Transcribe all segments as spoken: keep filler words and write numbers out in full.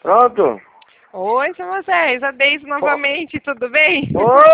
Pronto? Oi, seu Moisés, a Deise novamente, tudo bem?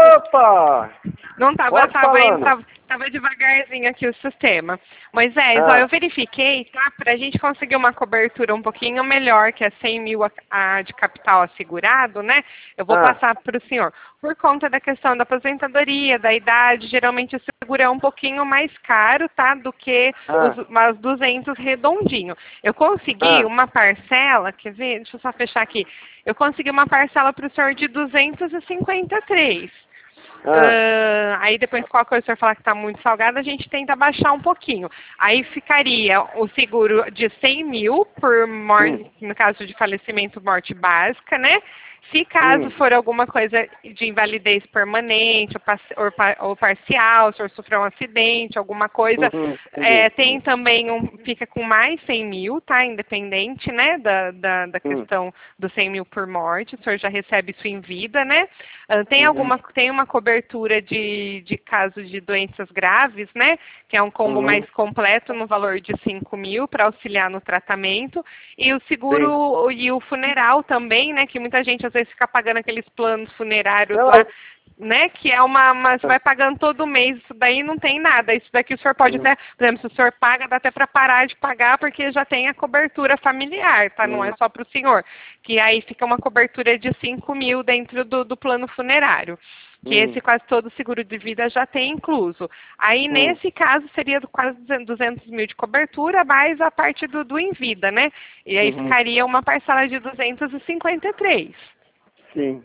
Opa! Não tava, Pode tava, indo, falando. tava, tava devagarzinho aqui o sistema. Moisés, ó, Ah. eu verifiquei, tá? Pra gente conseguir uma cobertura um pouquinho melhor, que é cem mil a, a, de capital assegurado, né? Eu vou Ah. passar pro senhor. Por conta da questão da aposentadoria, da idade, geralmente o seguro é um pouquinho mais caro, tá? Do que Ah. os umas duzentos redondinho. Eu consegui Ah. uma parcela, quer ver? Deixa eu só fechar aqui. Eu consegui uma parcela pro senhor de duzentos e cinquenta e três. Ah. Uh, aí depois qualquer coisa o senhor falar que está muito salgado, a gente tenta baixar um pouquinho. Aí ficaria o seguro de cem mil por morte, Hum. no caso de falecimento, morte básica, né? Se caso Hum. for alguma coisa de invalidez permanente ou, par ou, par ou parcial, se o senhor sofreu um acidente, alguma coisa, Uhum. é, tem também um, fica com mais cem mil, tá? Independente, né, da, da, da Hum. questão dos cem mil por morte, o senhor já recebe isso em vida, né? Uh, tem Uhum. alguma, tem uma cobertura de, de casos de doenças graves, né? Que é um combo Uhum. mais completo no valor de cinco mil para auxiliar no tratamento. E o seguro Sim. e o funeral também, né? Que muita gente às vezes fica pagando aqueles planos funerários Não. lá, né? Que é uma, uma, você vai pagando todo mês, isso daí não tem nada. Isso daqui o senhor pode Hum. até, por exemplo, se o senhor paga, dá até para parar de pagar, porque já tem a cobertura familiar, tá? Não é Hum. só para o senhor. Que aí fica uma cobertura de cinco mil dentro do, do plano funerário. Que Hum. esse quase todo seguro de vida já tem incluso. Aí, Hum. nesse caso, seria do quase duzentos mil de cobertura, mais a parte do, do em vida, né? E aí Uhum. ficaria uma parcela de duzentos e cinquenta e três. Sim.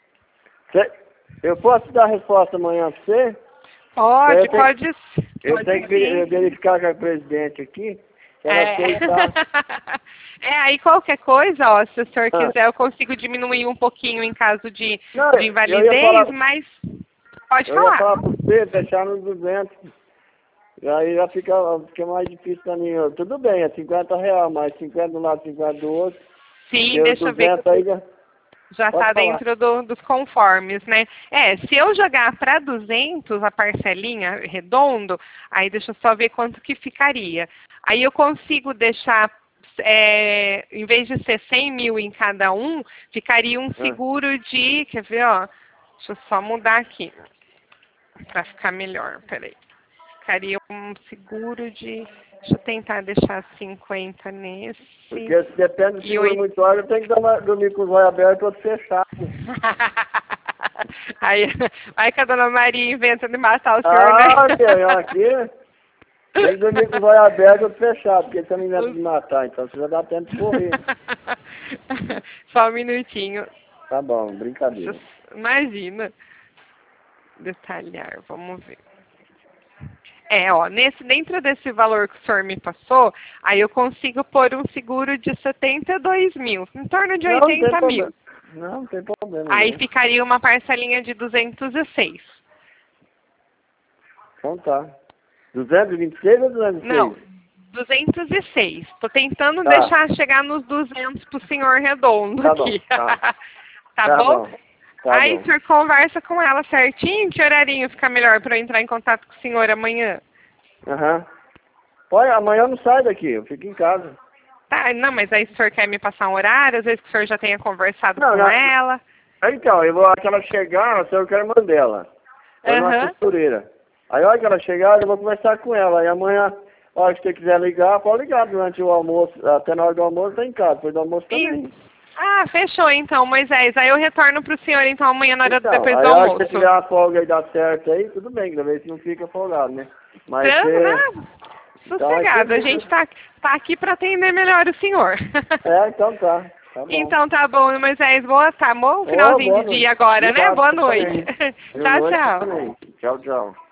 Cê, eu posso dar a resposta amanhã para você? Pode, Eu tenho, pode, eu pode tenho que sim. verificar com a presidente aqui. Se ela É. aceitar. É, aí qualquer coisa, ó, se o senhor Ah. quiser, eu consigo diminuir um pouquinho em caso de, Não, de eu ia falar, invalidez, mas pode eu ia falar. falar para você, deixar nos duzentos. E aí já fica, fica mais difícil para mim. Eu, tudo bem, é cinquenta reais, mas cinquenta de um lado, cinquenta do outro. Sim, E os deixa eu ver. duzentos aí já... Já Pode está falar. dentro do, dos conformes, né? É, se eu jogar para duzentos a parcelinha redondo, aí deixa eu só ver quanto que ficaria. Aí eu consigo deixar, é, em vez de ser cem mil em cada um, ficaria um Ah. seguro de, quer ver, ó, deixa eu só mudar aqui, para ficar melhor, peraí. Ficaria um seguro de, deixa eu tentar deixar cinquenta nesse. Porque se depende do E seguro oito. muito alto, eu tenho que dormir, dormir com os olhos abertos e outro fechado. Aí, aí que a dona Maria inventa de matar o senhor, Ah, né? tem aqui. Tem que dormir com os olhos abertos e outro fechado, porque ele também inventa Os- de matar, então você já dá tempo de correr. Só um minutinho. Tá bom, Deixa brincadeira. eu- Imagina. Detalhar, vamos ver. É, ó, nesse, dentro desse valor que o senhor me passou, aí eu consigo pôr um seguro de setenta e dois mil, em torno de Não, não tem oitenta problema. mil. Não, não tem problema Aí não. ficaria uma parcelinha de duzentos e seis. Então tá. duzentos e vinte e seis ou duzentos e seis? Não, duzentos e seis. Estou tentando Tá. deixar chegar nos duzentos para o senhor redondo Tá bom, aqui. tá. tá, Tá bom? bom. Tá Aí bom. o senhor conversa com ela certinho, que horarinho fica melhor para eu entrar em contato com o senhor amanhã? Aham. Pode, amanhã eu não saio daqui, eu fico em casa. Tá, não, mas aí o senhor quer me passar um horário, às vezes que o senhor já tenha conversado Não, com não. ela. Então, eu vou, que ela chegar, eu sei o que ela manda ela. Foi numa Aham. costureira. Aí, a hora que ela chegar, eu vou conversar com ela. E amanhã, a hora que você quiser ligar, pode ligar durante o almoço. Até na hora do almoço, tá em casa. Depois do almoço também. E- Ah, fechou então, Moisés. Aí eu retorno pro senhor então amanhã na hora Então, depois do aí a hora que você almoço. tiver uma folga e dá certo aí, tudo bem, que talvez você não fica folgado, né? Mas Tranco, você... né? Então, aí Sossegado, você a liga. gente tá, tá aqui para atender melhor o senhor. É, então tá. Tá bom. Então tá bom, Moisés. Boa, tá bom? Ô, Finalzinho boa de noite. dia agora, né? Obrigado, Boa você noite. também. Boa Tchau, noite tchau. também. Tchau, tchau.